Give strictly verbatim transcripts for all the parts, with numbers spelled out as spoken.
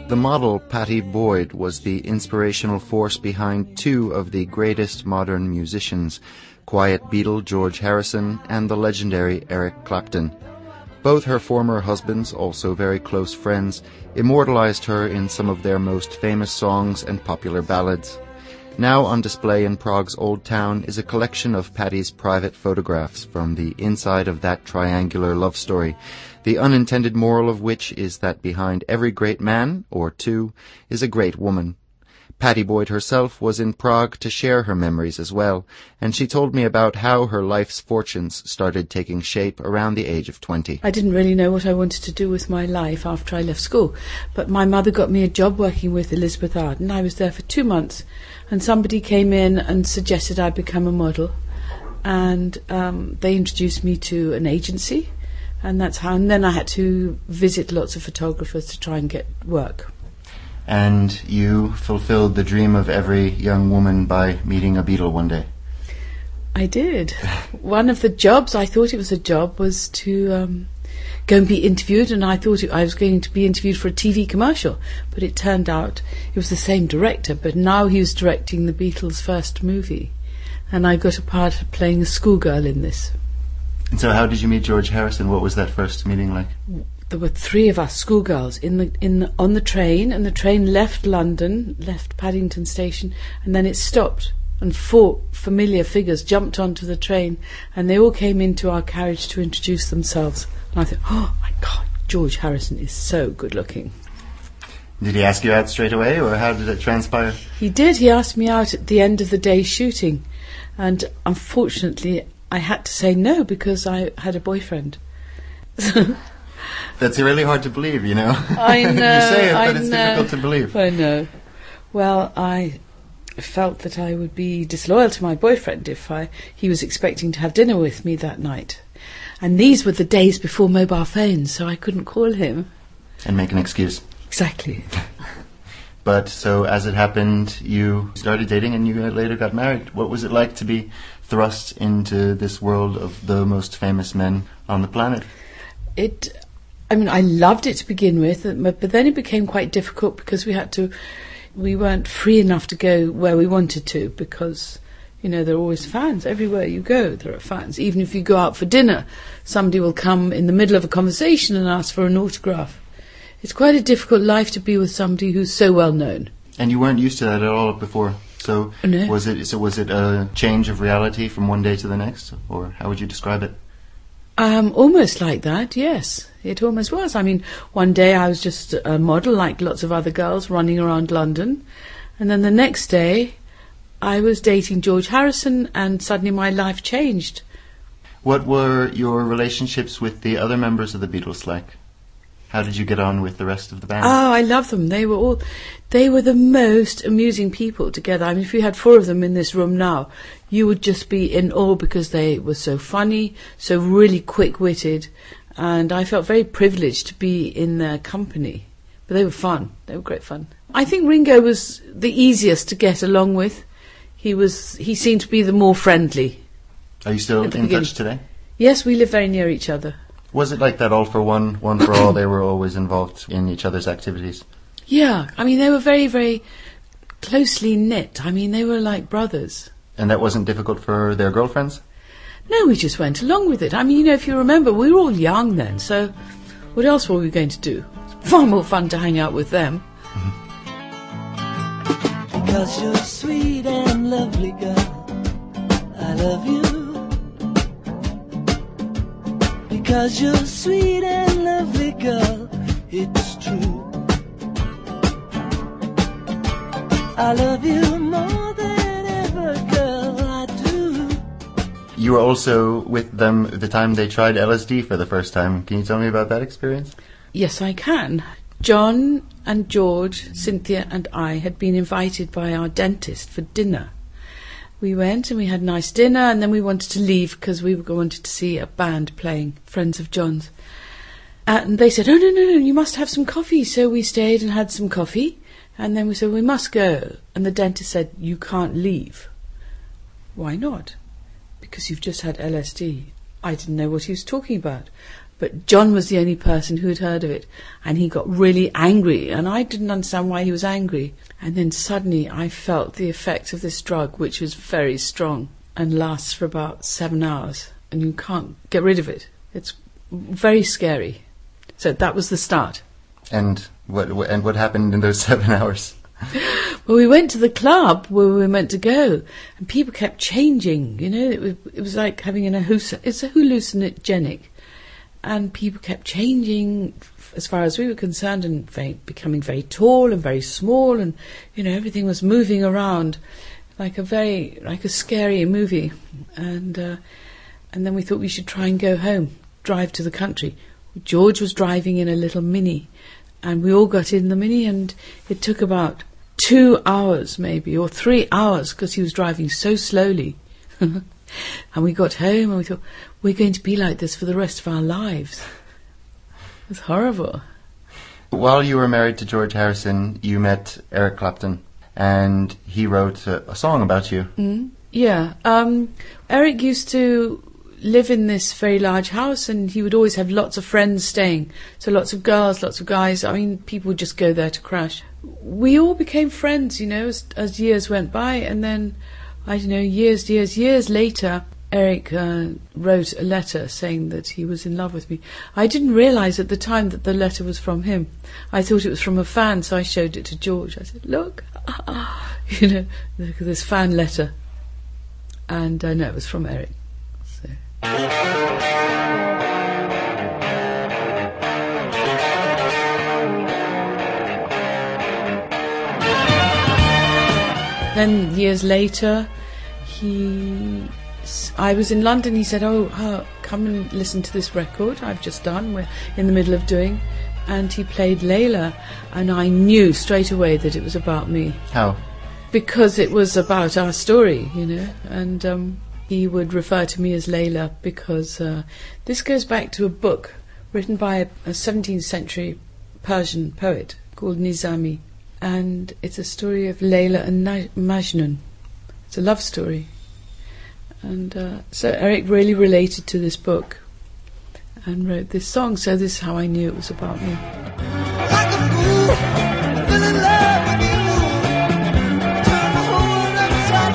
The model Pattie Boyd was the inspirational force behind two of the greatest modern musicians, quiet Beatle George Harrison and the legendary Eric Clapton. Both her former husbands, also very close friends, immortalized her in some of their most famous songs and popular ballads. Now on display in Prague's Old Town is a collection of Pattie's private photographs from the inside of that triangular love story, the unintended moral of which is that behind every great man, or two, is a great woman. Pattie Boyd herself was in Prague to share her memories as well, and she told me about how her life's fortunes started taking shape around the age of twenty. I didn't really know what I wanted to do with my life after I left school, but my mother got me a job working with Elizabeth Arden. I was there for two months, and somebody came in and suggested I become a model, and um, they introduced me to an agency, and that's how. And then I had to visit lots of photographers to try and get work. And you fulfilled the dream of every young woman by meeting a Beatle one day. I did. One of the jobs, I thought it was a job, was to um, go and be interviewed, and I thought it, I was going to be interviewed for a T V commercial, but it turned out it was the same director, but now he was directing the Beatles' first movie, and I got a part of playing a schoolgirl in this. And so how did you meet George Harrison? What was that first meeting like? There were three of us schoolgirls in the in the, on the train, and the train left London, left Paddington Station, and then it stopped, and four familiar figures jumped onto the train, and they all came into our carriage to introduce themselves. And I thought, oh my God, George Harrison is so good looking. Did he ask you out straight away, or how did it transpire? He did. He asked me out at the end of the day's shooting, and unfortunately I had to say no because I had a boyfriend. That's really hard to believe, you know. I know. You say it, but I it's know. difficult to believe. I know. Well, I felt that I would be disloyal to my boyfriend if I, he was expecting to have dinner with me that night. And these were the days before mobile phones, so I couldn't call him. And make an excuse. Exactly. But so as it happened, you started dating and you later got married. What was it like to be thrust into this world of the most famous men on the planet? It... I mean, I loved it to begin with, but then it became quite difficult because we had to, we weren't free enough to go where we wanted to because, you know, there are always fans. Everywhere you go, there are fans. Even if you go out for dinner, somebody will come in the middle of a conversation and ask for an autograph. It's quite a difficult life to be with somebody who's so well known. And you weren't used to that at all before. So no. was it? So was it a change of reality from one day to the next, or how would you describe it? Um, almost like that, yes. It almost was. I mean, one day I was just a model like lots of other girls running around London. And then the next day I was dating George Harrison and suddenly my life changed. What were your relationships with the other members of the Beatles like? How did you get on with the rest of the band? Oh, I love them. They were all, they were the most amusing people together. I mean, if you had four of them in this room now, you would just be in awe because they were so funny, so really quick-witted, and I felt very privileged to be in their company. But they were fun. They were great fun. I think Ringo was the easiest to get along with. He was, he seemed to be the more friendly. Are you still in beginning. touch today? Yes, we live very near each other. Was it like that all for one, one for all? They were always involved in each other's activities? Yeah, I mean, they were very, very closely knit. I mean, they were like brothers. And that wasn't difficult for their girlfriends? No, we just went along with it. I mean, you know, if you remember, we were all young then, so what else were we going to do? Far more fun to hang out with them. Because you're sweet and lovely, girl, I love you. Because you're sweet and lovely, girl, it's true. I love you more than ever, girl, I do. You were also with them at the time they tried L S D for the first time. Can you tell me about that experience? Yes, I can. John and George, Cynthia and I had been invited by our dentist for dinner. We went and we had a nice dinner, and then we wanted to leave because we wanted to see a band playing, Friends of John's. And they said, oh, no, no, no, you must have some coffee. So we stayed and had some coffee, and then we said, we must go. And the dentist said, you can't leave. Why not? Because you've just had L S D. I didn't know what he was talking about. But John was the only person who had heard of it, and he got really angry, and I didn't understand why he was angry. And then suddenly I felt the effect of this drug, which was very strong and lasts for about seven hours, and you can't get rid of it. It's very scary. So that was the start. And what and what happened in those seven hours? Well, we went to the club where we were meant to go, and people kept changing. You know, it was, it was like having an halluc- it's a hallucinogenic. And people kept changing, as far as we were concerned, and very, becoming very tall and very small, and you know everything was moving around like a very like a scary movie. And uh, and then we thought we should try and go home, drive to the country. George was driving in a little Mini, and we all got in the Mini, and it took about two hours maybe or three hours because he was driving so slowly. And we got home and we thought, we're going to be like this for the rest of our lives. It was horrible. While you were married to George Harrison, you met Eric Clapton, and he wrote a, a song about you. Mm, yeah. Um, Eric used to live in this very large house, and he would always have lots of friends staying. So lots of girls, lots of guys. I mean, people would just go there to crash. We all became friends, you know, as, as years went by, and then I don't know, years, years, years later, Eric uh, wrote a letter saying that he was in love with me. I didn't realise at the time that the letter was from him. I thought it was from a fan, so I showed it to George. I said, look, you know, look at this fan letter. And I uh, know it was from Eric. So. Then years later, he, I was in London. He said, "Oh, uh, come and listen to this record I've just done. We're in the middle of doing," and he played Layla, and I knew straight away that it was about me. How? Because it was about our story, you know. And um, he would refer to me as Layla because uh, this goes back to a book written by a, a seventeenth century Persian poet called Nizami. And it's a story of Layla and Na- Majnun. It's a love story. And uh, so Eric really related to this book and wrote this song, so this is how I knew it was about me. Like a fool, fell in love with you. Turn the whole world upside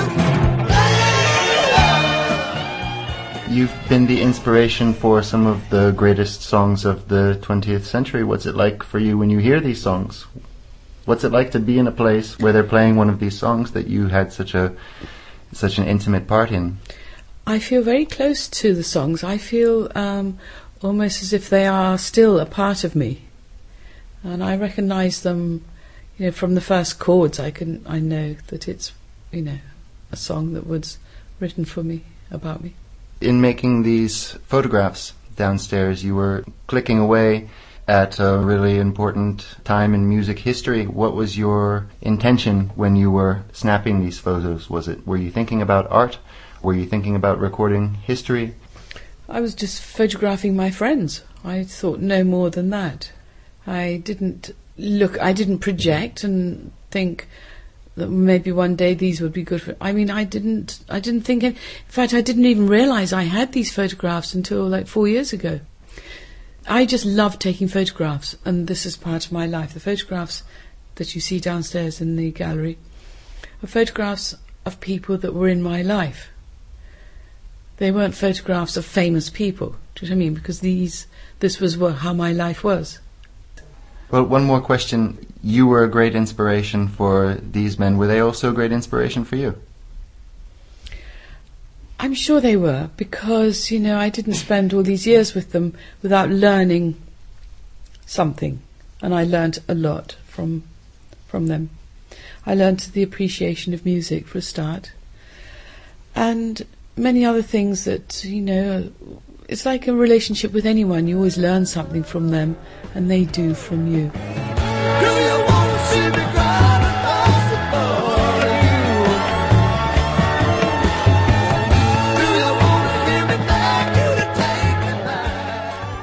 down. You've been the inspiration for some of the greatest songs of the twentieth century. What's it like for you when you hear these songs? What's it like to be in a place where they're playing one of these songs that you had such a such an intimate part in? I feel very close to the songs. I feel um, almost as if they are still a part of me, and I recognise them. You know, from the first chords, I can I know that it's you know a song that was written for me, about me. In making these photographs downstairs, you were clicking away at a really important time in music history. What was your intention when you were snapping these photos? Was it, were you thinking about art? Were you thinking about recording history? I was just photographing my friends. I thought no more than that. I didn't look, I didn't project and think that maybe one day these would be good for, I mean, I didn't, I didn't think, in fact, I didn't even realise I had these photographs until like four years ago. I just love taking photographs, and this is part of my life. The photographs that you see downstairs in the gallery are photographs of people that were in my life. They weren't photographs of famous people, do you know what I mean? Because these, this was what, how my life was. Well, one more question. You were a great inspiration for these men. Were they also a great inspiration for you? I'm sure they were, because, you know, I didn't spend all these years with them without learning something. And I learnt a lot from from them. I learnt the appreciation of music, for a start. And many other things that, you know, it's like a relationship with anyone. You always learn something from them, and they do from you. Girl,